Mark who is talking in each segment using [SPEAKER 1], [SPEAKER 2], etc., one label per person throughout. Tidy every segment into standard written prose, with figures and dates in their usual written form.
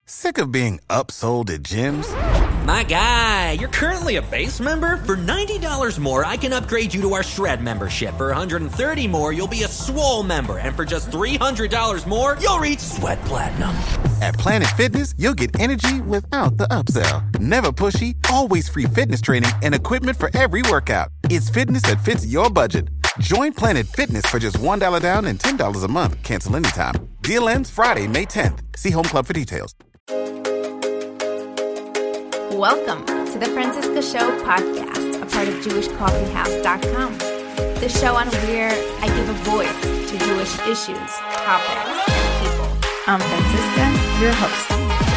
[SPEAKER 1] Sick of being upsold at gyms?
[SPEAKER 2] My guy, you're currently a base member? For $90 more, I can upgrade you to our Shred membership. For $130 more, you'll be a Swole member. And for just $300 more, you'll reach Sweat Platinum.
[SPEAKER 1] At Planet Fitness, you'll get energy without the upsell. Never pushy, always free fitness training and equipment for every workout. It's fitness that fits your budget. Join Planet Fitness for just $1 down and $10 a month. Cancel anytime. Deal ends Friday, May 10th. See Home Club for details.
[SPEAKER 3] Welcome to the Franciska Show podcast, a part of JewishCoffeehouse.com, the show on where I give a voice to Jewish issues, topics, and people. I'm Franciska, your host.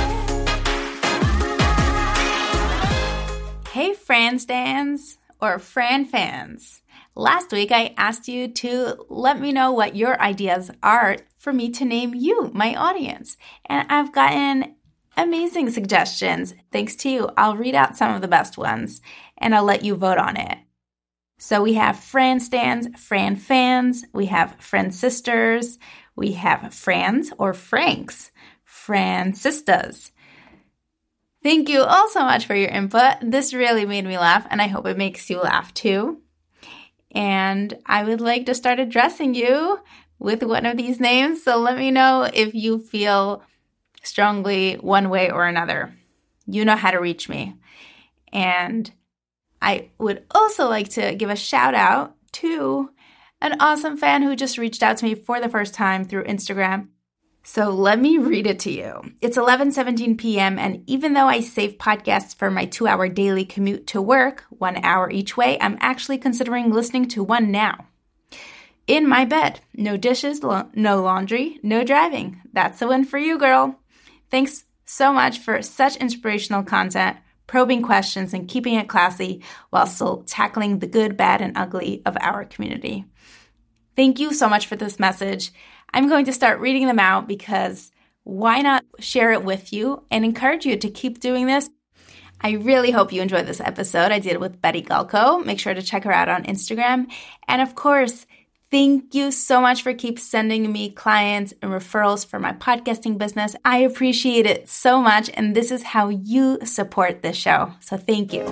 [SPEAKER 3] Hey, Fran stans or Fran fans. Last week, I asked you to let me know what your ideas are for me to name you, my audience. And I've gotten amazing suggestions. Thanks to you. I'll read out some of the best ones, and I'll let you vote on it. So we have Fran stans, Fran fans, we have Fran sisters, we have Frans or Franks, Francistas. Thank you all so much for your input. This really made me laugh, and I hope it makes you laugh too. And I would like to start addressing you with one of these names, so let me know if you feel strongly one way or another. You know how to reach me. And I would also like to give a shout out to an awesome fan who just reached out to me for the first time through Instagram. So let me read it to you. It's 11:17 p.m. and even though I save podcasts for my 2-hour daily commute to work, 1 hour each way, I'm actually considering listening to one now. In my bed. No dishes, no laundry, no driving. That's a win for you, girl. Thanks so much for such inspirational content, probing questions, and keeping it classy while still tackling the good, bad, and ugly of our community. Thank you so much for this message. I'm going to start reading them out because why not share it with you and encourage you to keep doing this? I really hope you enjoyed this episode. I did it with Betty Galko. Make sure to check her out on Instagram. And of course, thank you so much for keep sending me clients and referrals for my podcasting business. I appreciate it so much, and this is how you support this show. So thank you.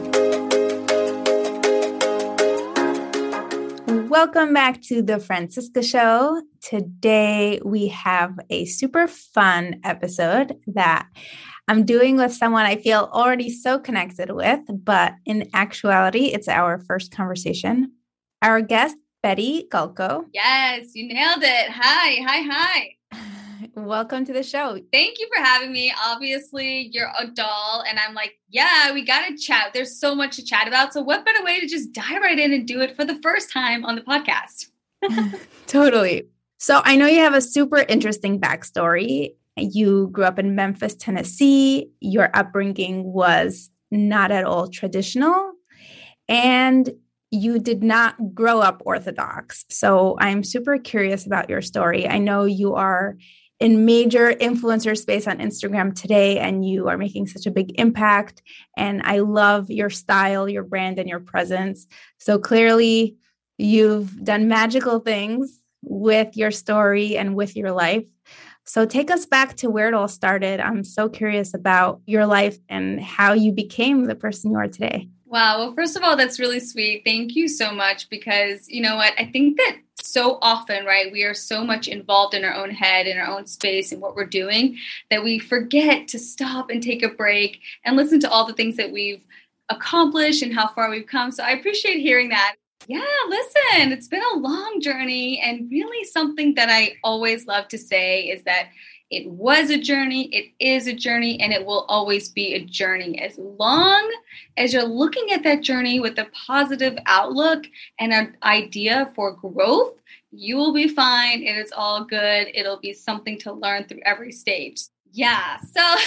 [SPEAKER 3] Welcome back to the Franciska Show. Today we have a super fun episode that I'm doing with someone I feel already so connected with, but in actuality, it's our first conversation. Our guest, Betty Galko.
[SPEAKER 4] Yes, you nailed it. Hi.
[SPEAKER 3] Welcome to the show.
[SPEAKER 4] Thank you for having me. Obviously, you're a doll, and I'm like, yeah, we got to chat. There's so much to chat about. So what better way to just dive right in and do it for the first time on the podcast?
[SPEAKER 3] Totally. So I know you have a super interesting backstory. You grew up in Memphis, Tennessee. Your upbringing was not at all traditional, and you did not grow up Orthodox. So I'm super curious about your story. I know you are in major influencer space on Instagram today, and you are making such a big impact. And I love your style, your brand, and your presence. So clearly you've done magical things with your story and with your life. So take us back to where it all started. I'm so curious about your life and how you became the person you are today.
[SPEAKER 4] Wow. Well, first of all, that's really sweet. Thank you so much, because you know what? I think that so often, right, we are so much involved in our own head, in our own space and what we're doing, that we forget to stop and take a break and listen to all the things that we've accomplished and how far we've come. So I appreciate hearing that. Yeah, listen, it's been a long journey, and really something that I always love to say is that it was a journey, it is a journey, and it will always be a journey. As long as you're looking at that journey with a positive outlook and an idea for growth, you will be fine. It is all good. It'll be something to learn through every stage. Yeah, so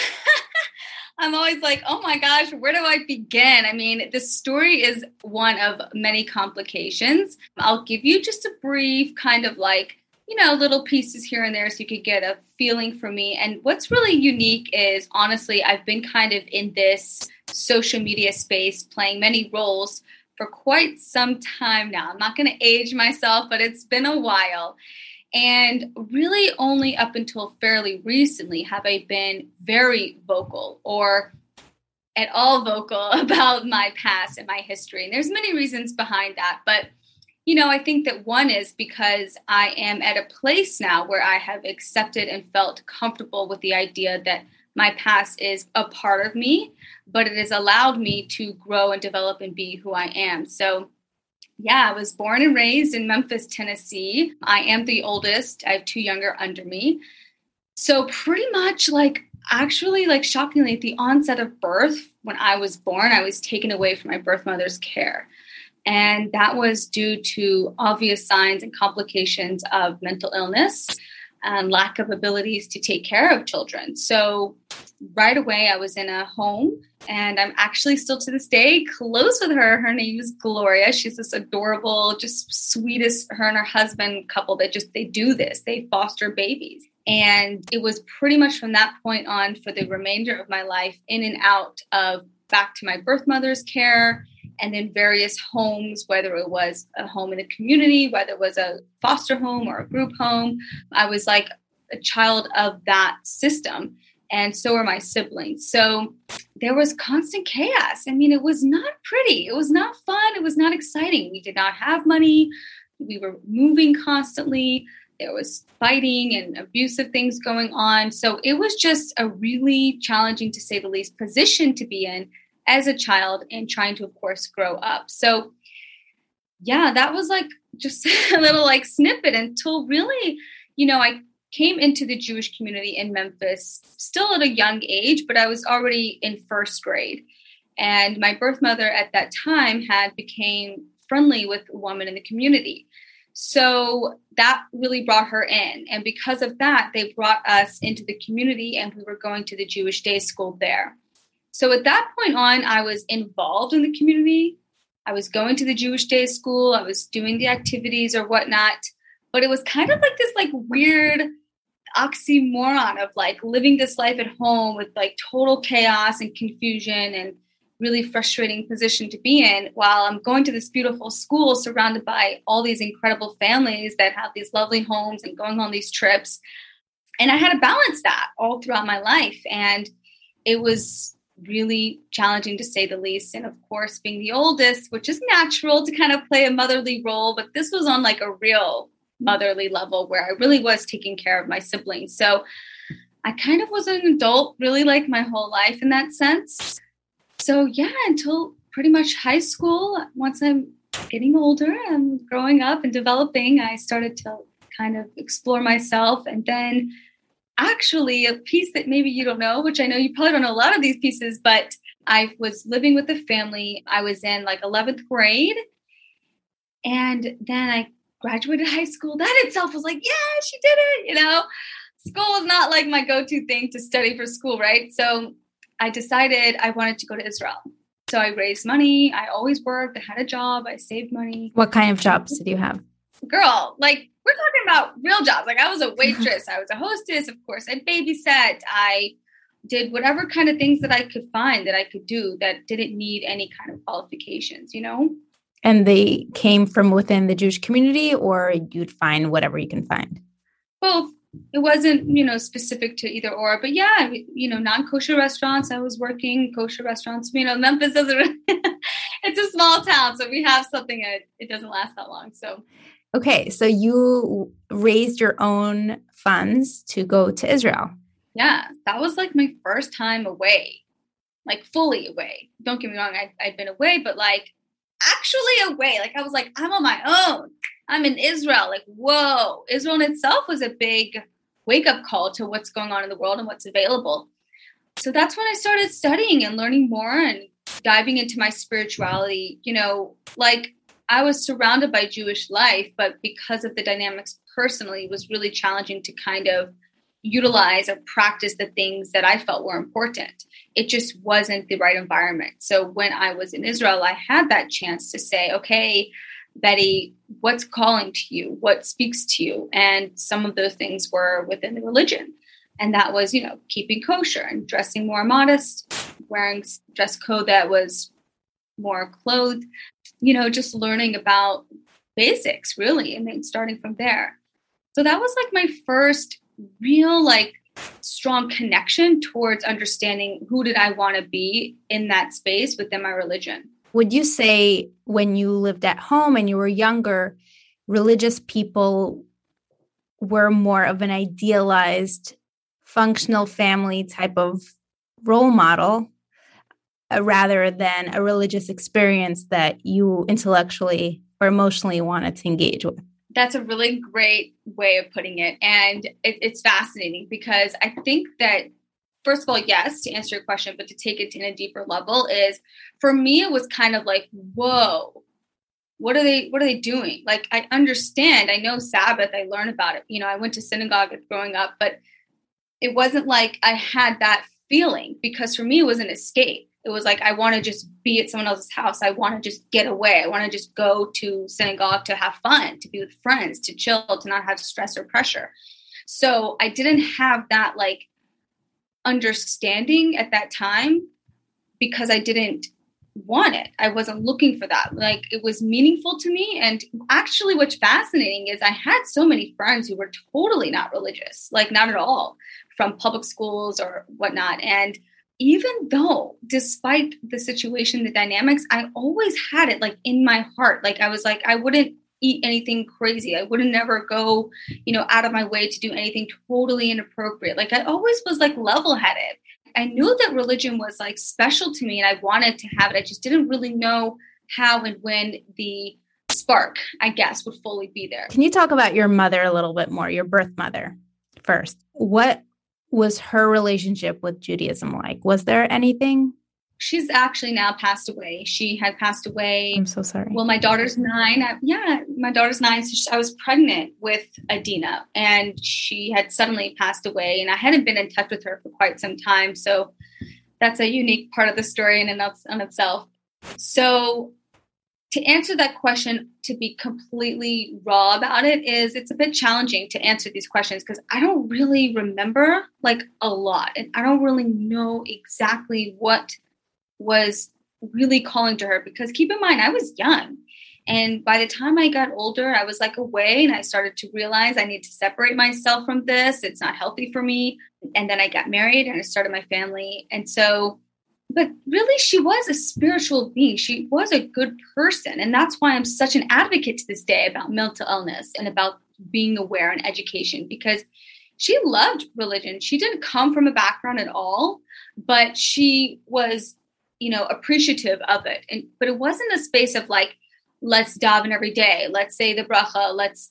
[SPEAKER 4] I'm always like, oh my gosh, where do I begin? I mean, this story is one of many complications. I'll give you just a brief kind of like, little pieces here and there so you could get a feeling for me. And what's really unique is, honestly, I've been kind of in this social media space playing many roles for quite some time now. I'm not going to age myself, but it's been a while. And really only up until fairly recently have I been very vocal or at all vocal about my past and my history. And there's many reasons behind that. But, I think that one is because I am at a place now where I have accepted and felt comfortable with the idea that my past is a part of me, but it has allowed me to grow and develop and be who I am. So yeah, I was born and raised in Memphis, Tennessee. I am the oldest. I have 2 younger under me. So pretty much shockingly, at the onset of birth, when I was born, I was taken away from my birth mother's care. And that was due to obvious signs and complications of mental illness and lack of abilities to take care of children. So right away, I was in a home, and I'm actually still to this day close with her. Her name is Gloria. She's this adorable, just sweetest, her and her husband couple that they do this. They foster babies. And it was pretty much from that point on for the remainder of my life, in and out of back to my birth mother's care, and then various homes, whether it was a home in the community, whether it was a foster home or a group home. I was like a child of that system. And so were my siblings. So there was constant chaos. I mean, it was not pretty. It was not fun. It was not exciting. We did not have money. We were moving constantly. There was fighting and abusive things going on. So it was just a really challenging, to say the least, position to be in as a child and trying to, of course, grow up. So yeah, that was just a little snippet until really, I came into the Jewish community in Memphis still at a young age, but I was already in first grade. And my birth mother at that time became friendly with a woman in the community. So that really brought her in. And because of that, they brought us into the community, and we were going to the Jewish day school there. So at that point on, I was involved in the community. I was going to the Jewish day school. I was doing the activities or whatnot. But it was kind of this weird oxymoron of living this life at home with total chaos and confusion and really frustrating position to be in, while I'm going to this beautiful school surrounded by all these incredible families that have these lovely homes and going on these trips. And I had to balance that all throughout my life. And it was really challenging, to say the least. And of course, being the oldest, which is natural to kind of play a motherly role, but this was on a real motherly level where I really was taking care of my siblings. So I kind of was an adult really my whole life in that sense. So yeah, until pretty much high school, once I'm getting older and growing up and developing, I started to kind of explore myself. And then actually a piece that maybe you don't know, which I know you probably don't know a lot of these pieces, but I was living with a family. I was in 11th grade. And then I graduated high school. That itself was yeah, she did it. School was not my go-to thing to study for school, right? So I decided I wanted to go to Israel. So I raised money. I always worked. I had a job. I saved money.
[SPEAKER 3] What kind of jobs did you have?
[SPEAKER 4] Girl, we're talking about real jobs. I was a waitress. I was a hostess. Of course, I babysat. I did whatever kind of things that I could find that I could do that didn't need any kind of qualifications,
[SPEAKER 3] And they came from within the Jewish community, or you'd find whatever you can find?
[SPEAKER 4] Both. It wasn't, specific to either or, but yeah, non-kosher restaurants. I was working kosher restaurants. Memphis doesn't, it's a small town. So we have something, it doesn't last that long. So.
[SPEAKER 3] Okay. So you raised your own funds to go to Israel.
[SPEAKER 4] Yeah. That was my first time away, fully away. Don't get me wrong. I'd been away, but actually away. I was I'm on my own. I'm in Israel. Whoa. Israel in itself was a big wake-up call to what's going on in the world and what's available. So that's when I started studying and learning more and diving into my spirituality. I was surrounded by Jewish life, but because of the dynamics personally, it was really challenging to kind of utilize or practice the things that I felt were important. It just wasn't the right environment. So when I was in Israel, I had that chance to say, okay, Betty, what's calling to you? What speaks to you? And some of those things were within the religion. And that was, keeping kosher and dressing more modest, wearing dress code that was more clothed, just learning about basics really. And then starting from there. So that was like my first real like strong connection towards understanding who did I want to be in that space within my religion.
[SPEAKER 3] Would you say when you lived at home and you were younger, religious people were more of an idealized functional family type of role model rather than a religious experience that you intellectually or emotionally wanted to engage with?
[SPEAKER 4] That's a really great way of putting it. And it's fascinating because I think that, first of all, yes, to answer your question, but to take it to a deeper level is, for me, it was kind of like, whoa, what are they doing? Like, I understand, I know Sabbath, I learned about it. You know, I went to synagogue growing up, but it wasn't like I had that feeling, because for me, it was an escape. It was like, I want to just be at someone else's house. I want to just get away. I want to just go to synagogue to have fun, to be with friends, to chill, to not have stress or pressure. So I didn't have that like understanding at that time because I didn't want it. I wasn't looking for that. Like, it was meaningful to me. And actually what's fascinating is I had so many friends who were totally not religious, like not at all, from public schools or whatnot. And even though, despite the situation, the dynamics, I always had it like in my heart. Like, I was like, I wouldn't eat anything crazy. I wouldn't never go, out of my way to do anything totally inappropriate. Like, I always was like level-headed. I knew that religion was like special to me and I wanted to have it. I just didn't really know how and when the spark, I guess, would fully be there.
[SPEAKER 3] Can you talk about your mother a little bit more, your birth mother first? What was her relationship with Judaism like? Was there anything?
[SPEAKER 4] She's actually now passed away. She had passed away.
[SPEAKER 3] I'm so sorry.
[SPEAKER 4] Well, my daughter's 9. My daughter's 9. So I was pregnant with Adina and she had suddenly passed away and I hadn't been in touch with her for quite some time. So that's a unique part of the story in and of itself. So to answer that question, to be completely raw about it, is it's a bit challenging to answer these questions because I don't really remember like a lot. And I don't really know exactly what was really calling to her, because keep in mind, I was young. And by the time I got older, I was like away and I started to realize I need to separate myself from this. It's not healthy for me. And then I got married and I started my family. And so, but really, she was a spiritual being. She was a good person. And that's why I'm such an advocate to this day about mental illness and about being aware and education, because she loved religion. She didn't come from a background at all, but she was, appreciative of it. But it wasn't a space of like, let's daven every day. Let's say the bracha. Let's,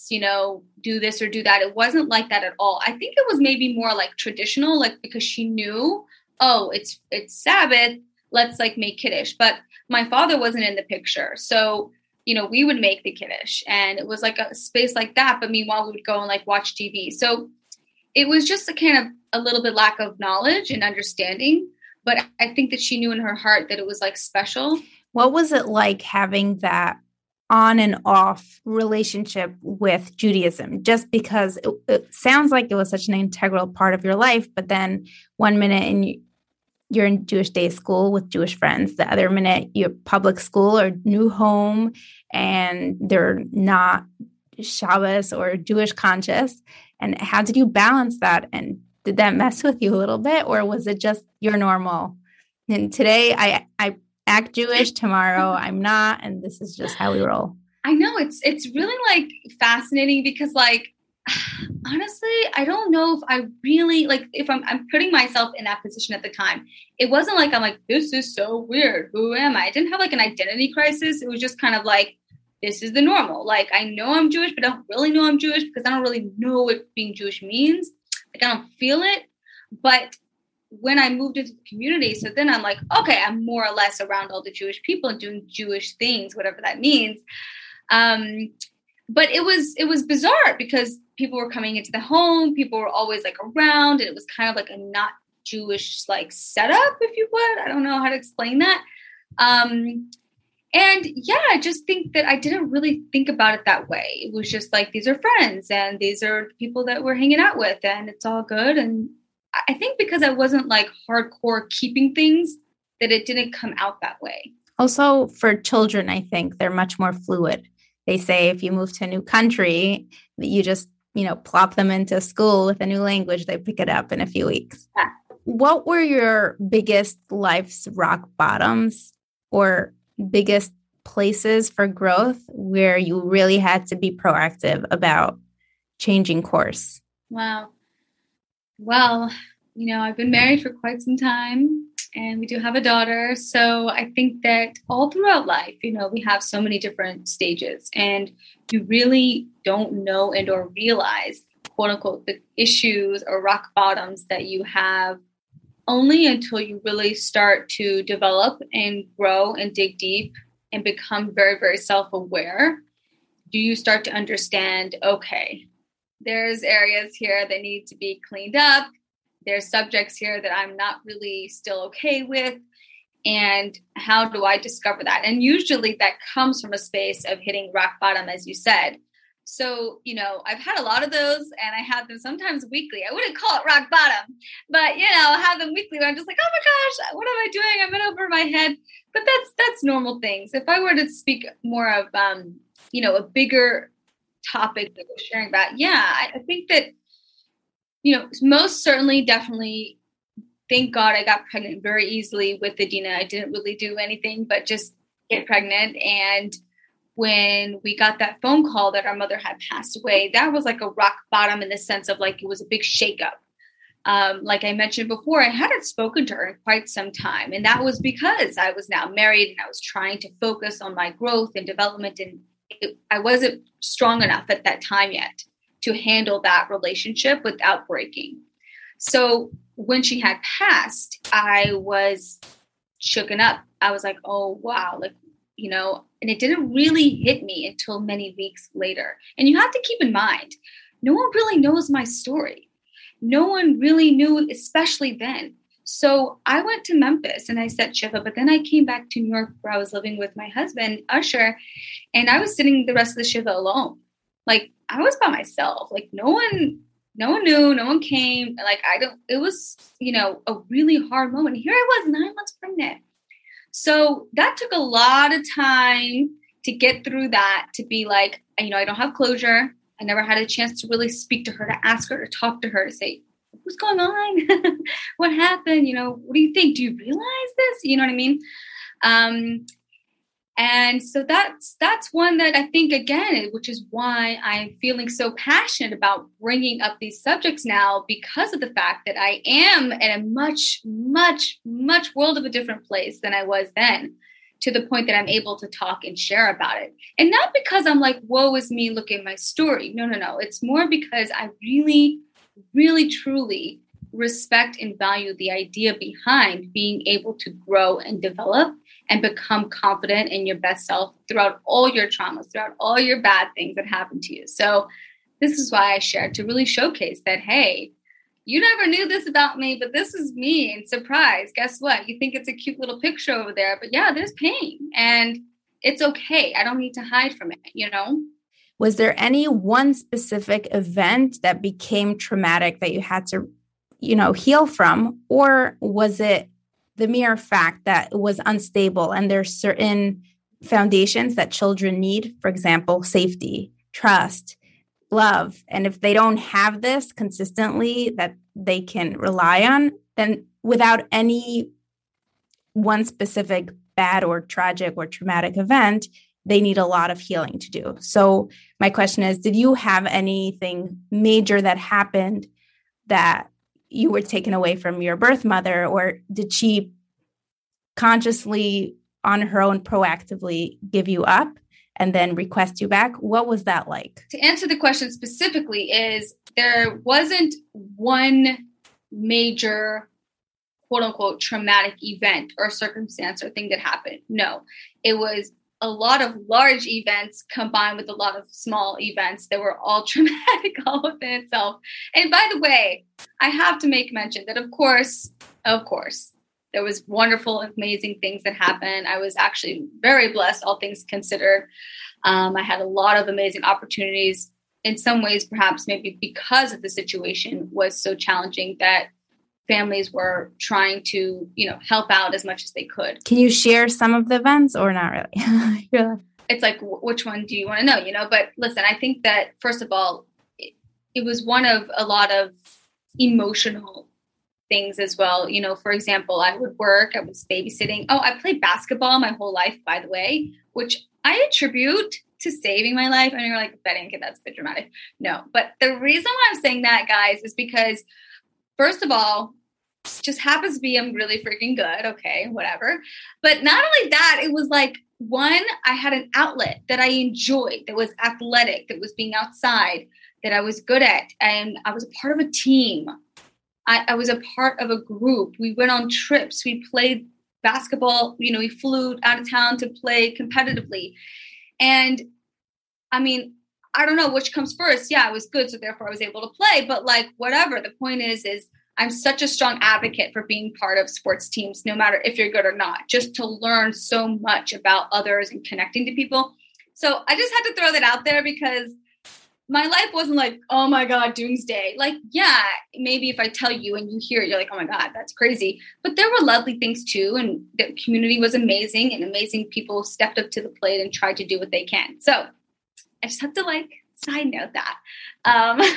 [SPEAKER 4] do this or do that. It wasn't like that at all. I think it was maybe more like traditional, like because she knew, oh, it's Sabbath, let's like make Kiddush. But my father wasn't in the picture. So, we would make the Kiddush and it was like a space like that. But meanwhile, we would go and like watch TV. So it was just a little bit lack of knowledge and understanding. But I think that she knew in her heart that it was like special.
[SPEAKER 3] What was it like having that on and off relationship with Judaism? Just because it sounds like it was such an integral part of your life, but then one minute you're in Jewish day school with Jewish friends, the other minute you're public school or new home and they're not Shabbos or Jewish conscious. And how did you balance that? And did that mess with you a little bit, or was it just your normal? And today I act Jewish, tomorrow I'm not, and this is just how we roll.
[SPEAKER 4] I know it's really like fascinating because like, honestly, I don't know if I really like, if I'm putting myself in that position at the time, it wasn't like, I'm like, this is so weird. Who am I? I didn't have like an identity crisis. It was just kind of like, this is the normal. Like, I know I'm Jewish, but I don't really know I'm Jewish because I don't really know what being Jewish means. Like, I don't feel it. But when I moved into the community, so then I'm like, okay, I'm more or less around all the Jewish people and doing Jewish things, whatever that means. But it was bizarre because people were coming into the home, people were always like around, and it was kind of like a not Jewish like setup, if you would. I don't know how to explain that. And yeah, I just think that I didn't really think about it that way. It was just like, these are friends and these are people that we're hanging out with and it's all good. And I think because I wasn't like hardcore keeping things, that it didn't come out that way.
[SPEAKER 3] Also for children, I think they're much more fluid. They say if you move to a new country, you just, plop them into school with a new language, they pick it up in a few weeks.
[SPEAKER 4] Yeah.
[SPEAKER 3] What were your biggest life's rock bottoms or biggest places for growth where you really had to be proactive about changing course?
[SPEAKER 4] Wow. Well, I've been married for quite some time and we do have a daughter. So I think that all throughout life, we have so many different stages and you really don't know and or realize, quote unquote, the issues or rock bottoms that you have only until you really start to develop and grow and dig deep and become very, very self-aware. Do you start to understand, okay, there's areas here that need to be cleaned up. There's subjects here that I'm not really still okay with. And how do I discover that? And usually that comes from a space of hitting rock bottom, as you said. So, I've had a lot of those and I have them sometimes weekly. I wouldn't call it rock bottom, but, I have them weekly where I'm just like, oh my gosh, what am I doing? I'm in over my head. But that's normal things. If I were to speak more of, a bigger topic that we're sharing about, I think that, most certainly, definitely, thank God I got pregnant very easily with Adina. I didn't really do anything but just get pregnant. And when we got that phone call that our mother had passed away, that was like a rock bottom in the sense of like it was a big shakeup. Like I mentioned before, I hadn't spoken to her in quite some time. And that was because I was now married and I was trying to focus on my growth and development. And I wasn't strong enough at that time yet to handle that relationship without breaking. So when she had passed, I was shooken up. I was like, oh, wow. And it didn't really hit me until many weeks later. And you have to keep in mind, no one really knows my story. No one really knew, especially then. So I went to Memphis and I set Shiva, but then I came back to New York where I was living with my husband, Usher, and I was sitting the rest of the Shiva alone. Like I was by myself. Like no one knew, no one came. Like it was, a really hard moment. Here I was 9 months pregnant. So that took a lot of time to get through that, to be like, I don't have closure. I never had a chance to really speak to her, to ask her, to talk to her, to say, what's going on? What happened? What do you think? Do you realize this? You know what I mean? And so that's one that I think, again, which is why I'm feeling so passionate about bringing up these subjects now, because of the fact that I am in a much, much, much world of a different place than I was then, to the point that I'm able to talk and share about it. And not because I'm like, woe is me, look at my story. No. It's more because I really, really, truly respect and value the idea behind being able to grow and develop and become confident in your best self throughout all your traumas, throughout all your bad things that happen to you. So this is why I shared, to really showcase that, hey, you never knew this about me, but this is me. And surprise, guess what? You think it's a cute little picture over there, but yeah, there's pain and it's okay. I don't need to hide from it,
[SPEAKER 3] Was there any one specific event that became traumatic that you had to, heal from? Or was it the mere fact that it was unstable and there's certain foundations that children need, for example, safety, trust, love. And if they don't have this consistently that they can rely on, then without any one specific bad or tragic or traumatic event, they need a lot of healing to do. So my question is, did you have anything major that happened that you were taken away from your birth mother, or did she consciously on her own proactively give you up and then request you back? What was that like?
[SPEAKER 4] To answer the question specifically, is there wasn't one major quote unquote traumatic event or circumstance or thing that happened. No, it was a lot of large events combined with a lot of small events that were all traumatic all within itself. And by the way, I have to make mention that of course, there was wonderful, amazing things that happened. I was actually very blessed, all things considered. I had a lot of amazing opportunities. In some ways, perhaps maybe because of the situation was so challenging that families were trying to, help out as much as they could.
[SPEAKER 3] Can you share some of the events or not really?
[SPEAKER 4] It's like, which one do you want to know? But listen, I think that first of all, it was one of a lot of emotional things as well. You know, for example, I would work, I was babysitting. Oh, I played basketball my whole life, by the way, which I attribute to saving my life. And you're like, betting kid, that's a bit dramatic. No, but the reason why I'm saying that, guys, is because first of all, just happens to be I'm really freaking good. Okay, whatever. But not only that, it was like, one, I had an outlet that I enjoyed, that was athletic, that was being outside, that I was good at. And I was a part of a team. I was a part of a group. We went on trips. We played basketball. You know, we flew out of town to play competitively. And I mean, I don't know which comes first. Yeah, I was good. So therefore I was able to play. But like, whatever. The point is I'm such a strong advocate for being part of sports teams, no matter if you're good or not, just to learn so much about others and connecting to people. So I just had to throw that out there because my life wasn't like, oh my God, doomsday. Like, yeah, maybe if I tell you and you hear it, you're like, oh my God, that's crazy. But there were lovely things too. And the community was amazing, and amazing people stepped up to the plate and tried to do what they can. So I just have to like side note that.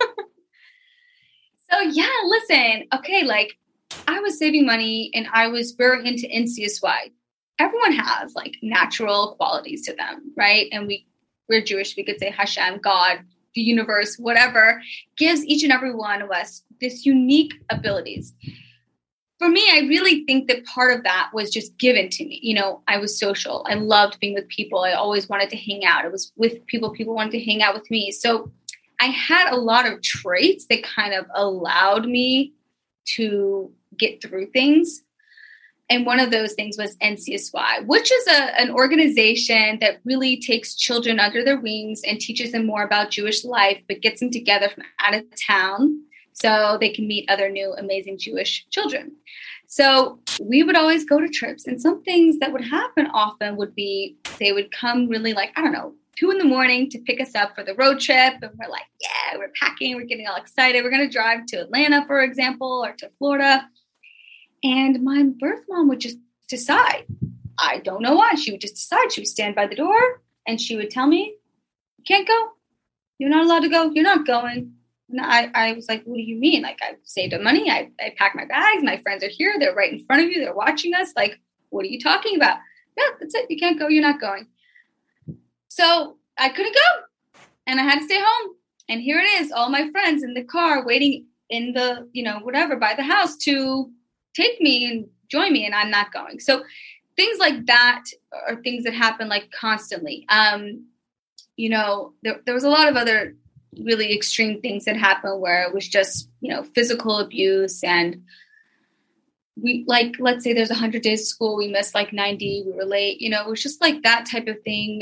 [SPEAKER 4] So yeah, listen, okay, like I was saving money and I was very into NCSY. Everyone has like natural qualities to them, right? And we're Jewish, we could say Hashem, God, the universe, whatever, gives each and every one of us this unique abilities. For me, I really think that part of that was just given to me. You know, I was social. I loved being with people. I always wanted to hang out. I was with people wanted to hang out with me. So I had a lot of traits that kind of allowed me to get through things. And one of those things was NCSY, which is an organization that really takes children under their wings and teaches them more about Jewish life, but gets them together from out of town so they can meet other new, amazing Jewish children. So we would always go to trips. And some things that would happen often would be they would come really like, I don't know, 2 a.m. to pick us up for the road trip. And we're like, yeah, we're packing. We're getting all excited. We're going to drive to Atlanta, for example, or to Florida. And my birth mom would just decide. I don't know why. She would just decide. She would stand by the door and she would tell me, you can't go. You're not allowed to go. You're not going. And I was like, what do you mean? Like, I've saved up money. I packed my bags. My friends are here. They're right in front of you. They're watching us. Like, what are you talking about? Yeah, that's it. You can't go. You're not going. So I couldn't go and I had to stay home. And here it is, all my friends in the car waiting in the, whatever, by the house to take me and join me. And I'm not going. So things like that are things that happen like constantly. There was a lot of other really extreme things that happened where it was just, physical abuse. And we like, let's say there's 100 days of school. We missed like 90. We were late, it was just like that type of thing.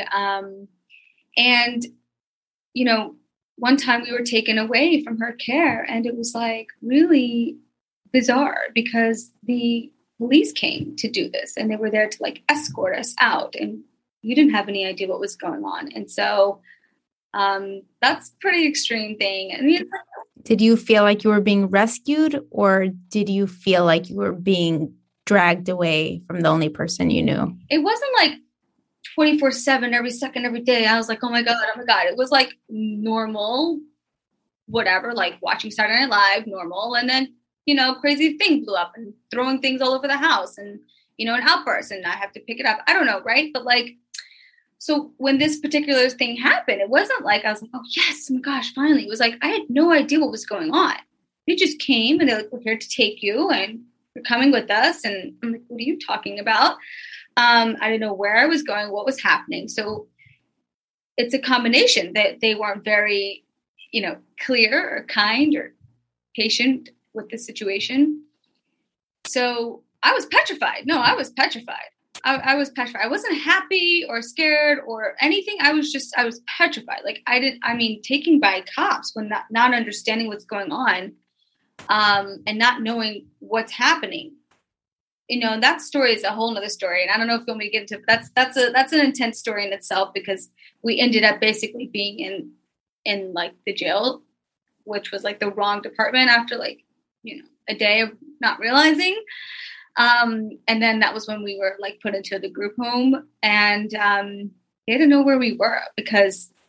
[SPEAKER 4] One time we were taken away from her care and it was like really bizarre because the police came to do this and they were there to like escort us out and you didn't have any idea what was going on. And so that's a pretty extreme thing. I mean,
[SPEAKER 3] did you feel like you were being rescued or did you feel like you were being dragged away from the only person you knew?
[SPEAKER 4] It wasn't like 24/7, every second, every day. I was like, oh my God. It was like normal, whatever, like watching Saturday Night Live, normal. And then, crazy thing blew up and throwing things all over the house and, an outburst and I have to pick it up. I don't know. Right. But like, so when this particular thing happened, it wasn't like, I was like, oh yes, oh my gosh, finally. It was like, I had no idea what was going on. They just came and they're like, we're here to take you and you're coming with us. And I'm like, what are you talking about? I didn't know where I was going, what was happening. So it's a combination that they weren't very, clear or kind or patient with the situation. So I was petrified. No, I was petrified. I was petrified. I wasn't happy or scared or anything. I was petrified. Like taken by cops when not understanding what's going on, and not knowing what's happening. That story is a whole nother story. And I don't know if you want me to get into it. That's an intense story in itself because we ended up basically being in like the jail, which was like the wrong department after like, a day of not realizing. And then that was when we were like put into the group home and they didn't know where we were because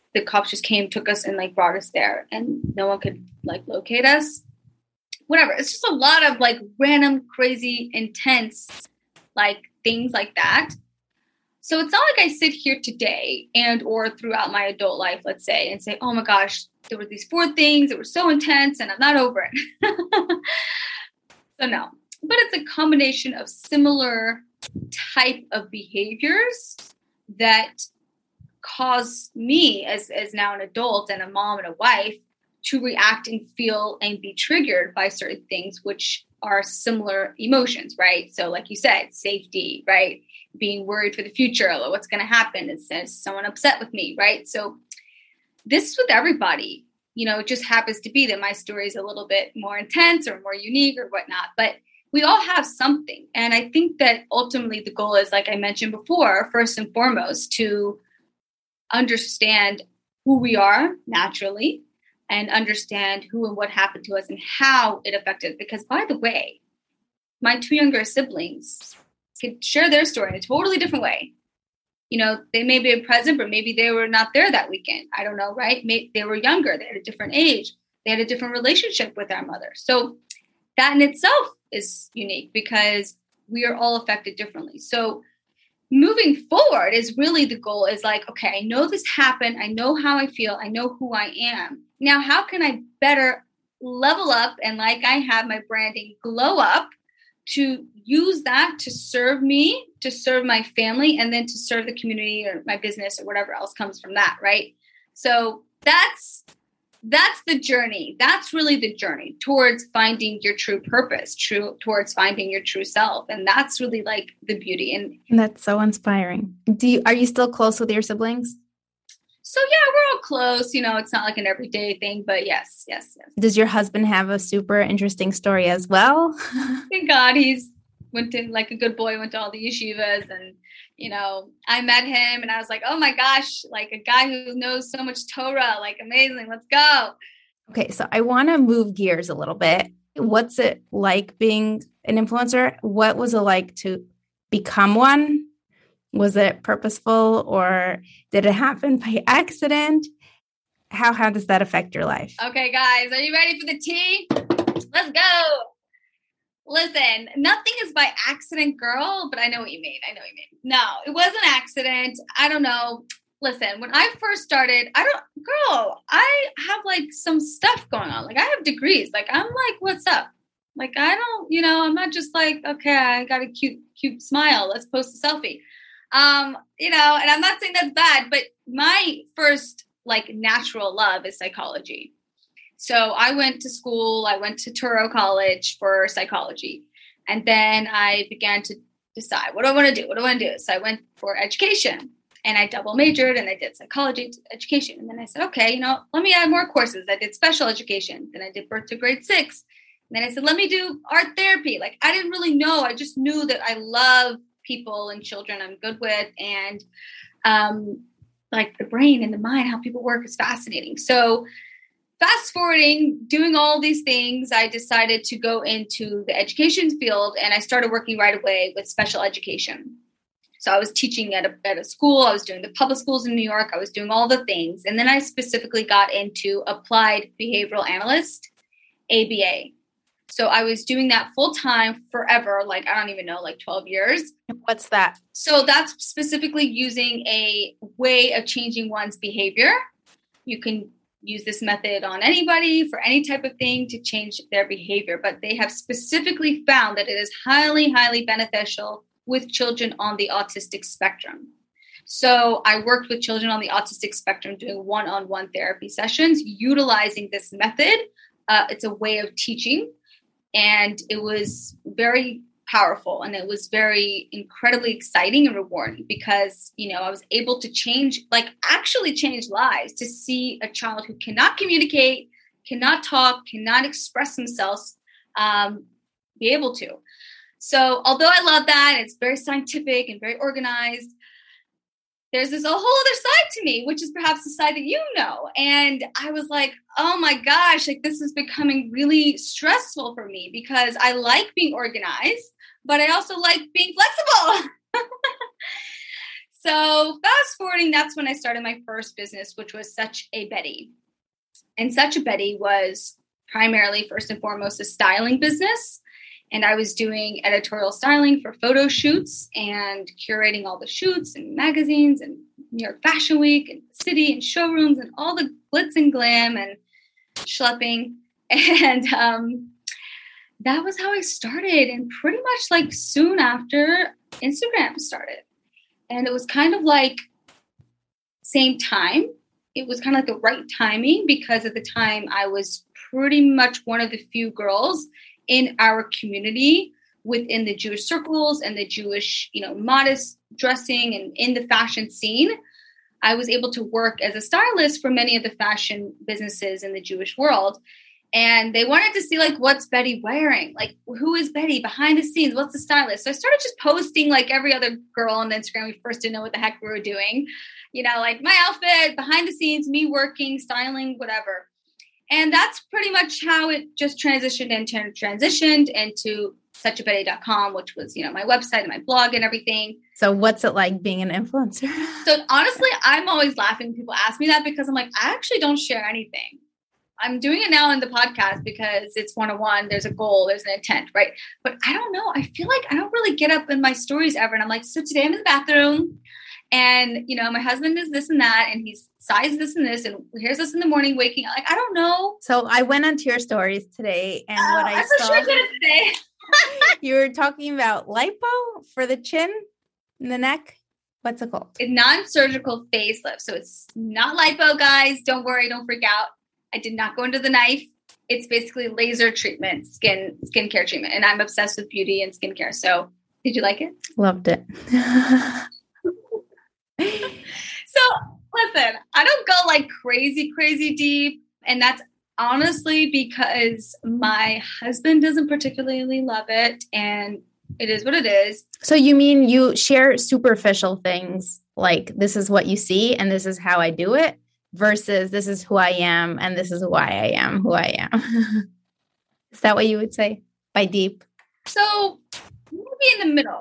[SPEAKER 4] the cops just came, took us, and like brought us there, and no one could like locate us. Whatever. It's just a lot of like random, crazy, intense, like things like that. So it's not like I sit here today and or throughout my adult life, let's say, and say, oh my gosh, there were these 4 things that were so intense and I'm not over it. So no, but it's a combination of similar type of behaviors that cause me as now an adult and a mom and a wife to react and feel and be triggered by certain things, which are similar emotions, right? So like you said, safety, right? Being worried for the future, like what's going to happen? Is someone upset with me, right? So this is with everybody. It just happens to be that my story is a little bit more intense or more unique or whatnot, but we all have something. And I think that ultimately the goal is, like I mentioned before, first and foremost, to understand who we are naturally and understand who and what happened to us and how it affected. Because by the way, my 2 younger siblings could share their story in a totally different way. They may be present, but maybe they were not there that weekend. I don't know, right? They were younger. They had a different age. They had a different relationship with our mother. So that in itself is unique because we are all affected differently. So moving forward is really the goal is like, okay, I know this happened. I know how I feel. I know who I am. Now, how can I better level up and, like I have my branding, glow up to use that to serve me, to serve my family, and then to serve the community or my business or whatever else comes from that, right? So that's the journey. That's really the journey towards finding your true purpose, towards finding your true self. And that's really like the beauty. And
[SPEAKER 3] that's so inspiring. Are you still close with your siblings?
[SPEAKER 4] So yeah, we're all close. It's not like an everyday thing, but yes.
[SPEAKER 3] Does your husband have a super interesting story as well?
[SPEAKER 4] Thank God he's went to, like a good boy, went to all the yeshivas, and I met him and I was like, oh my gosh, like a guy who knows so much Torah, like amazing, let's go.
[SPEAKER 3] Okay, so I want to move gears a little bit. What's it like being an influencer? What was it like to become one? Was it purposeful or did it happen by accident? How does that affect your life?
[SPEAKER 4] Okay, guys, are you ready for the tea? Let's go. Listen, nothing is by accident, girl, but I know what you mean. No, it was an accident. I don't know. Listen, when I first started, I have like some stuff going on. Like I have degrees. Like I'm like, what's up? Like I don't, I'm not just like, okay, I got a cute smile. Let's post a selfie. And I'm not saying that's bad, but my first like natural love is psychology. So I went to school, I went to Touro College for psychology. And then I began to decide, what do I want to do? So I went for education and I double majored and I did psychology education. And then I said, okay, let me add more courses. I did special education. Then I did birth to grade 6. And then I said, let me do art therapy. Like I didn't really know. I just knew that I love people and children I'm good with. And like the brain and the mind, how people work is fascinating. So fast forwarding, doing all these things, I decided to go into the education field and I started working right away with special education. So I was teaching at a school. I was doing the public schools in New York. I was doing all the things. And then I specifically got into applied behavioral analyst, ABA. So I was doing that full time forever. Like, I don't even know, like 12 years.
[SPEAKER 3] What's that?
[SPEAKER 4] So that's specifically using a way of changing one's behavior. You can use this method on anybody for any type of thing to change their behavior. But they have specifically found that it is highly, highly beneficial with children on the autistic spectrum. So I worked with children on the autistic spectrum doing one-on-one therapy sessions, utilizing this method. It's a way of teaching. And it was very powerful and it was very incredibly exciting and rewarding because, I was able to actually change lives, to see a child who cannot communicate, cannot talk, cannot express themselves, be able to. So although I love that, it's very scientific and very organized, there's this a whole other side to me, which is perhaps the side that you know. And I was like, oh my gosh, like this is becoming really stressful for me because I like being organized, but I also like being flexible. So fast forwarding, that's when I started my first business, which was Such a Betty. And Such a Betty was primarily, first and foremost, a styling business. And I was doing editorial styling for photo shoots and curating all the shoots and magazines and New York Fashion Week and City and showrooms and all the glitz and glam and schlepping. And that was how I started. And pretty much like soon after, Instagram started. And it was kind of like same time. It was kind of like the right timing because at the time I was pretty much one of the few girls in our community within the Jewish circles and the Jewish, modest dressing and in the fashion scene. I was able to work as a stylist for many of the fashion businesses in the Jewish world. And they wanted to see, like, what's Betty wearing? Like, who is Betty behind the scenes? What's the stylist? So I started just posting like every other girl on Instagram. We first didn't know what the heck we were doing. Like my outfit, behind the scenes, me working, styling, whatever. And that's pretty much how it just transitioned into suchabetty.com, which was, my website and my blog and everything.
[SPEAKER 3] So what's it like being an influencer?
[SPEAKER 4] So honestly, I'm always laughing when people ask me that because I'm like, I actually don't share anything. I'm doing it now in the podcast because it's one-on-one. There's a goal, there's an intent, right? But I don't know. I feel like I don't really get up in my stories ever. And I'm like, so today I'm in the bathroom and, my husband is this and that, and he's sized this and this, and here's us in the morning waking up. Like, I don't know.
[SPEAKER 3] So I went onto your stories today and what I saw.
[SPEAKER 4] For sure did it today.
[SPEAKER 3] You were talking about lipo for the chin and the neck. What's it called?
[SPEAKER 4] A non-surgical facelift. So it's not lipo, guys. Don't worry. Don't freak out. I did not go into the knife. It's basically laser treatment, skincare treatment. And I'm obsessed with beauty and skincare. So did you like it?
[SPEAKER 3] Loved it.
[SPEAKER 4] So listen, I don't go like crazy deep. And that's honestly because my husband doesn't particularly love it. And it is what it is.
[SPEAKER 3] So you mean you share superficial things like this is what you see and this is how I do it? Versus this is who I am and this is why I am who I am. Is that what you would say by deep?
[SPEAKER 4] So maybe in the middle.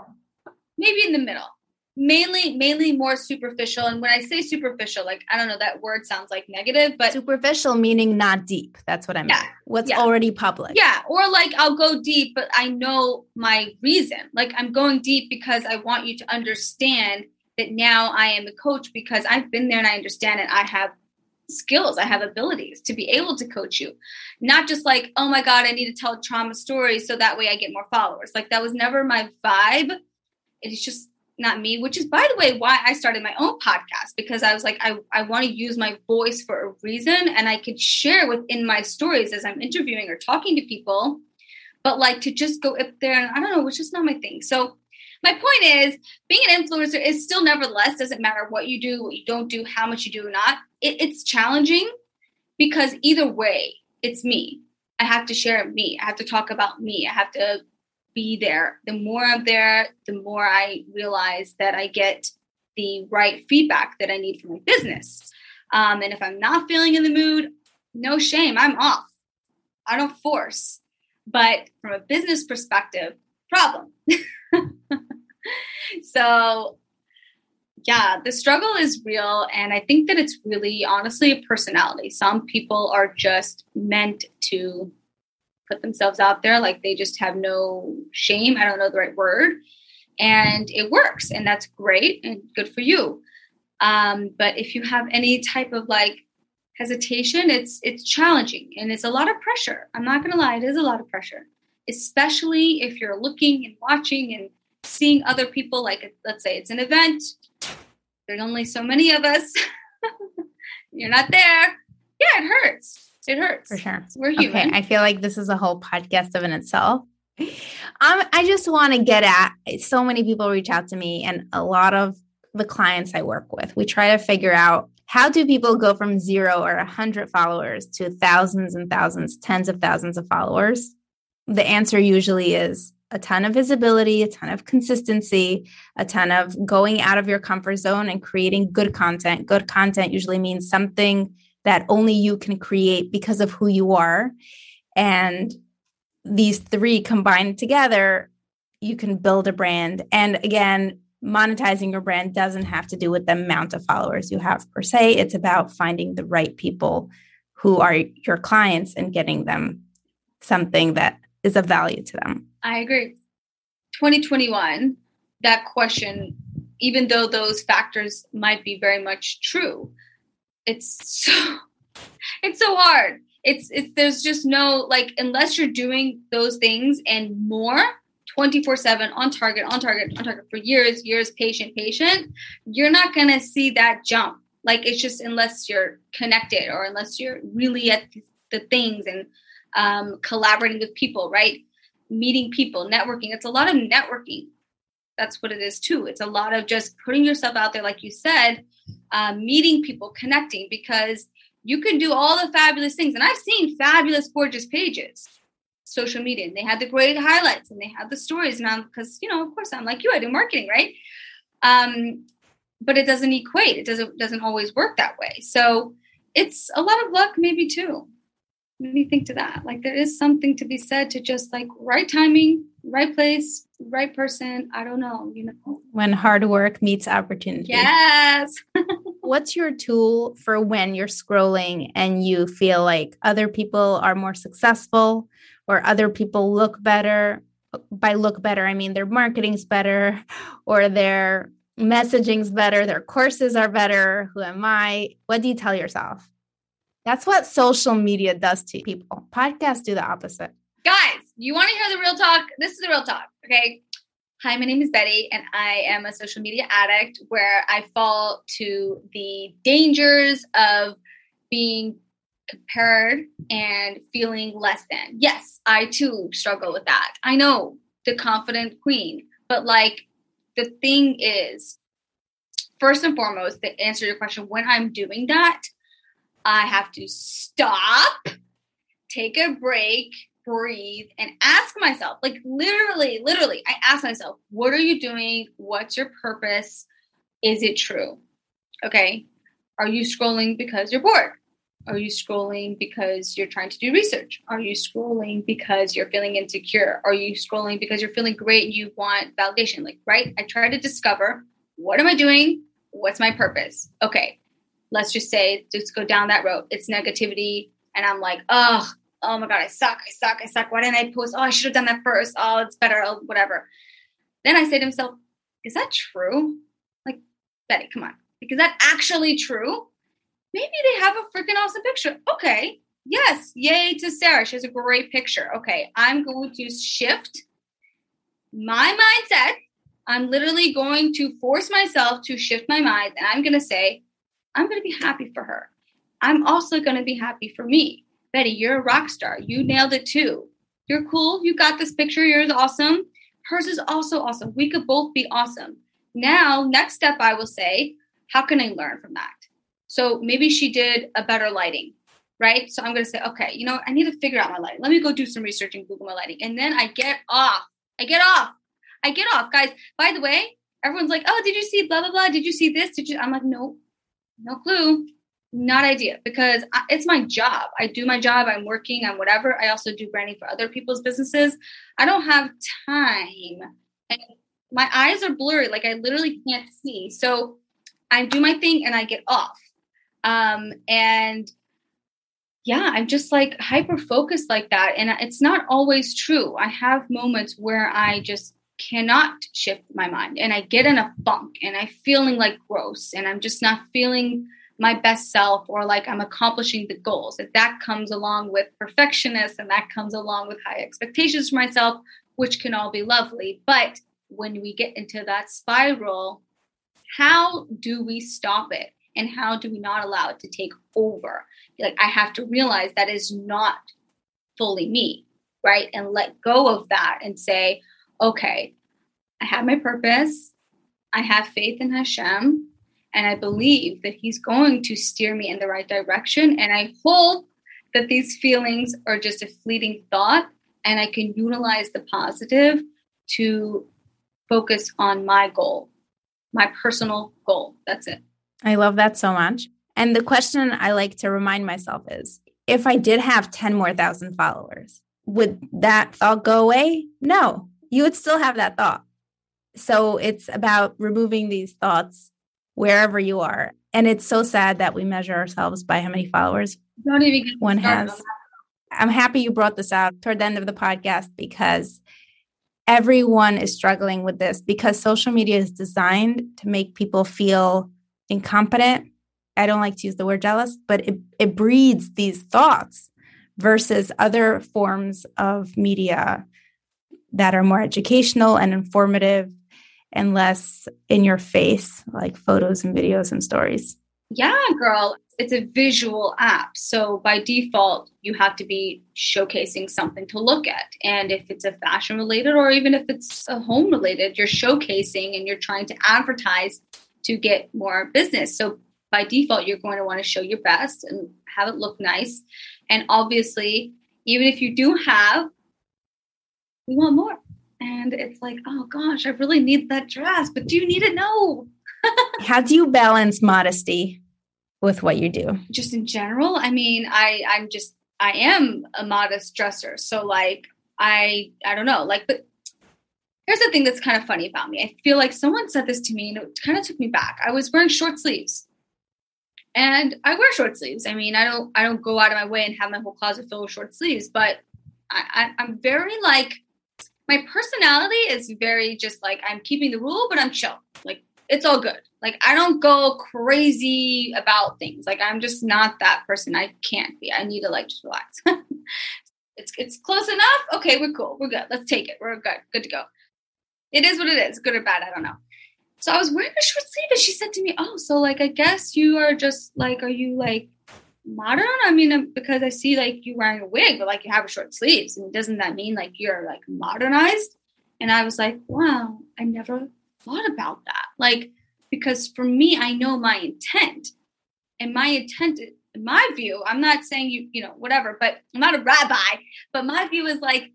[SPEAKER 4] Mainly more superficial. And when I say superficial, like, I don't know, that word sounds like negative, but
[SPEAKER 3] superficial meaning not deep. That's what I mean. What's already public.
[SPEAKER 4] Yeah. Or like I'll go deep, but I know my reason. Like I'm going deep because I want you to understand that now I am a coach because I've been there and I understand it. I have skills, I have abilities to be able to coach you. Not just like, oh my God, I need to tell trauma stories so that way I get more followers. Like that was never my vibe. It's just not me, which is, by the way, why I started my own podcast, because I was like, I want to use my voice for a reason and I could share within my stories as I'm interviewing or talking to people. But like to just go up there and I don't know, it's just not my thing. So my point is being an influencer is still nevertheless, doesn't matter what you do, what you don't do, how much you do or not. It's challenging because either way, it's me. I have to share me. I have to talk about me. I have to be there. The more I'm there, the more I realize that I get the right feedback that I need for my business. And if I'm not feeling in the mood, no shame, I'm off. I don't force. But from a business perspective, problem. So yeah, the struggle is real. And I think that it's really honestly a personality. Some people are just meant to put themselves out there. Like they just have no shame. I don't know the right word. And it works. And that's great and good for you. But if you have any type of like hesitation, it's challenging and it's a lot of pressure. I'm not going to lie. It is a lot of pressure, especially if you're looking and watching and seeing other people. Like, let's say it's an event. There's only so many of us. You're not there. Yeah, it hurts. It hurts.
[SPEAKER 3] For sure.
[SPEAKER 4] We're human.
[SPEAKER 3] Okay. I feel like this is a whole podcast of in itself. I just want to get at, so many people reach out to me and a lot of the clients I work with, we try to figure out how do people go from 0 or 100 followers to thousands and thousands, tens of thousands of followers? The answer usually is a ton of visibility, a ton of consistency, a ton of going out of your comfort zone and creating good content. Good content usually means something that only you can create because of who you are. And these three combined together, you can build a brand. And again, monetizing your brand doesn't have to do with the amount of followers you have per se. It's about finding the right people who are your clients and getting them something that is of value to them.
[SPEAKER 4] I agree. 2021, that question, even though those factors might be very much true, it's so hard. There's just no, like, unless you're doing those things and more 24/7 on target for years, patient, you're not going to see that jump. Like, it's just, unless you're connected or unless you're really at the things and collaborating with people, right? Meeting people, networking. It's a lot of networking. That's what it is too. It's a lot of just putting yourself out there, like you said, meeting people, connecting, because you can do all the fabulous things. And I've seen fabulous, gorgeous pages, social media, and they had the great highlights and they had the stories. And because, of course, I'm like you, I do marketing, right? But it doesn't equate. It doesn't always work that way. So it's a lot of luck, maybe too. Maybe think to that. Like, there is something to be said to just like right timing, right place, right person. I don't know,
[SPEAKER 3] When hard work meets opportunity.
[SPEAKER 4] Yes.
[SPEAKER 3] What's your tool for when you're scrolling and you feel like other people are more successful or other people look better? By look better, I mean their marketing's better or their messaging's better, their courses are better. Who am I? What do you tell yourself? That's what social media does to people. Podcasts do the opposite.
[SPEAKER 4] Guys, you want to hear the real talk? This is the real talk, okay? Hi, my name is Betty, and I am a social media addict where I fall to the dangers of being compared and feeling less than. Yes, I too struggle with that. I know, the confident queen. But like, the thing is, first and foremost, to answer your question, when I'm doing that, I have to stop, take a break, breathe, and ask myself, like literally, I ask myself, what are you doing? What's your purpose? Is it true? Okay. Are you scrolling because you're bored? Are you scrolling because you're trying to do research? Are you scrolling because you're feeling insecure? Are you scrolling because you're feeling great and you want validation? Like, right? I try to discover, what am I doing? What's my purpose? Okay. Let's just say, just go down that road. It's negativity. And I'm like, oh my God, I suck. Why didn't I post? Oh, I should have done that first. Oh, it's better. Oh, whatever. Then I say to myself, is that true? Like, Betty, come on. Like, is that actually true? Maybe they have a freaking awesome picture. Okay. Yes. Yay to Sarah. She has a great picture. Okay. I'm going to shift my mindset. I'm literally going to force myself to shift my mind. And I'm going to say, I'm going to be happy for her. I'm also going to be happy for me. Betty, you're a rock star. You nailed it too. You're cool. You got this picture. Yours is awesome. Hers is also awesome. We could both be awesome. Now, next step, I will say, how can I learn from that? So maybe she did a better lighting, right? So I'm going to say, okay, I need to figure out my lighting. Let me go do some research and Google my lighting. And then I get off. Guys, by the way, everyone's like, oh, did you see blah, blah, blah? Did you see this? I'm like, no clue. Not idea, because it's my job. I do my job. I'm working. I'm whatever. I also do branding for other people's businesses. I don't have time. And my eyes are blurry. Like, I literally can't see. So I do my thing and I get off. And yeah, I'm just like hyper focused like that. And it's not always true. I have moments where I just cannot shift my mind and I get in a funk and I'm feeling like gross and I'm just not feeling my best self or like I'm accomplishing the goals. That comes along with perfectionist and that comes along with high expectations for myself, which can all be lovely. But when we get into that spiral, how do we stop it? And how do we not allow it to take over? Like, I have to realize that is not fully me, right? And let go of that and say, okay, I have my purpose. I have faith in Hashem. And I believe that he's going to steer me in the right direction. And I hope that these feelings are just a fleeting thought and I can utilize the positive to focus on my goal, my personal goal. That's it.
[SPEAKER 3] I love that so much. And the question I like to remind myself is, if I did have 10 more thousand followers, would that thought go away? No, you would still have that thought. So it's about removing these thoughts wherever you are. And it's so sad that we measure ourselves by how many followers
[SPEAKER 4] Don't even get
[SPEAKER 3] one
[SPEAKER 4] started
[SPEAKER 3] has. I'm happy you brought this out toward the end of the podcast because everyone is struggling with this because social media is designed to make people feel incompetent. I don't like to use the word jealous, but it breeds these thoughts versus other forms of media that are more educational and informative and less in your face, like photos and videos and stories.
[SPEAKER 4] Yeah, girl. It's a visual app. So by default, you have to be showcasing something to look at. And if it's a fashion related, or even if it's a home related, you're showcasing and you're trying to advertise to get more business. So by default, you're going to want to show your best and have it look nice. And obviously, even if you do have, we want more. And it's like, oh gosh, I really need that dress, but do you need it? No.
[SPEAKER 3] How do you balance modesty with what you do?
[SPEAKER 4] Just in general, I mean, I am a modest dresser. So like, I don't know, like, but here's the thing that's kind of funny about me. I feel like someone said this to me and it kind of took me back. I was wearing short sleeves and I wear short sleeves. I mean, I don't go out of my way and have my whole closet filled with short sleeves, but I'm very like, my personality is very just like, I'm keeping the rule, but I'm chill. Like, it's all good. Like, I don't go crazy about things. Like, I'm just not that person. I can't be. I need to like just relax. It's close enough. Okay, we're cool. We're good. Let's take it. We're good to go. It is what it is. Good or bad, I don't know. So I was wearing a short sleeve and she said to me, oh, so like, I guess you are just like, are you like modern? I mean, because I see like you wearing a wig, but like you have a short sleeves. And doesn't that mean like you're like modernized? And I was like, wow, I never thought about that. Like, because for me, I know my intent, and my intent, in my view, I'm not saying you know, whatever, but I'm not a rabbi, but my view is like,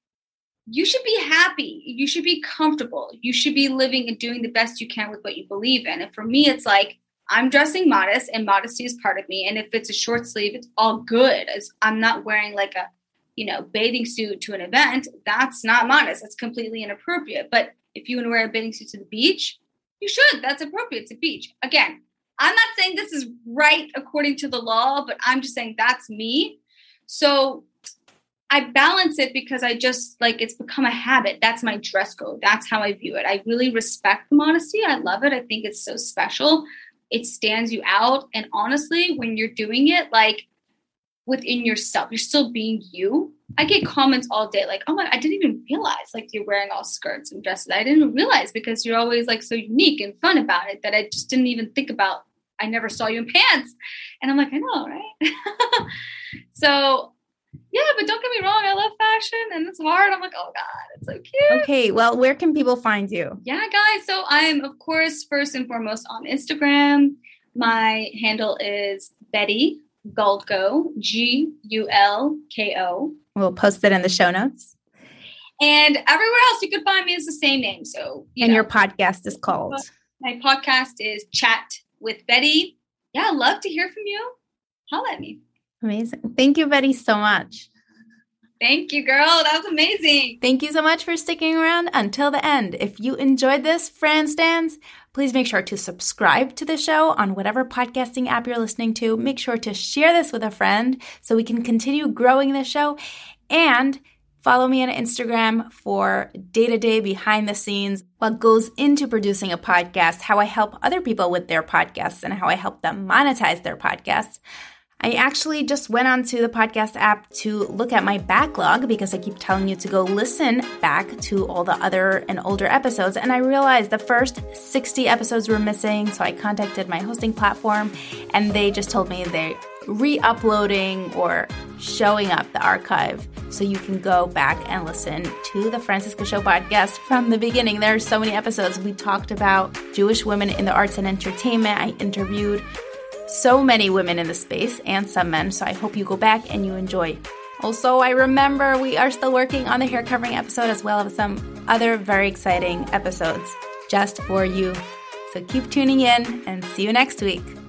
[SPEAKER 4] you should be happy. You should be comfortable. You should be living and doing the best you can with what you believe in. And for me, it's like, I'm dressing modest and modesty is part of me. And if it's a short sleeve, it's all good. I'm not wearing like a, you know, bathing suit to an event. That's not modest. That's completely inappropriate. But if you want to wear a bathing suit to the beach, you should. That's appropriate. It's a beach. Again, I'm not saying this is right according to the law, but I'm just saying that's me. So I balance it because I just like, it's become a habit. That's my dress code. That's how I view it. I really respect the modesty. I love it. I think it's so special. It stands you out. And honestly, when you're doing it, like within yourself, you're still being you. I get comments all day like, oh my, I didn't even realize like you're wearing all skirts and dresses. I didn't realize because you're always like so unique and fun about it that I just didn't even think about. I never saw you in pants. And I'm like, I know, right? So yeah, but don't get me wrong. I love fashion and it's hard. I'm like, oh God, it's so cute.
[SPEAKER 3] Okay. Well, where can people find you?
[SPEAKER 4] Yeah, guys. So I'm, of course, first and foremost on Instagram. My handle is Betty Gulko, Gulko.
[SPEAKER 3] We'll post it in the show notes.
[SPEAKER 4] And everywhere else you could find me is the same name. So,
[SPEAKER 3] your podcast is called?
[SPEAKER 4] My podcast is Chat with Betty. Yeah, I'd love to hear from you. Holla at me.
[SPEAKER 3] Amazing. Thank you, Betty, so much.
[SPEAKER 4] Thank you, girl. That was amazing.
[SPEAKER 3] Thank you so much for sticking around until the end. If you enjoyed this, Fran Stans, please make sure to subscribe to the show on whatever podcasting app you're listening to. Make sure to share this with a friend so we can continue growing the show. And follow me on Instagram for day-to-day behind the scenes, what goes into producing a podcast, how I help other people with their podcasts, and how I help them monetize their podcasts. I actually just went onto the podcast app to look at my backlog because I keep telling you to go listen back to all the other and older episodes. And I realized the first 60 episodes were missing. So I contacted my hosting platform and they just told me they're re-uploading or showing up the archive. So you can go back and listen to the Francisca Show podcast from the beginning. There are so many episodes. We talked about Jewish women in the arts and entertainment. I interviewed so many women in the space and some men, so I hope you go back and you enjoy. Also, I remember we are still working on the hair covering episode as well as some other very exciting episodes just for you. So keep tuning in and see you next week.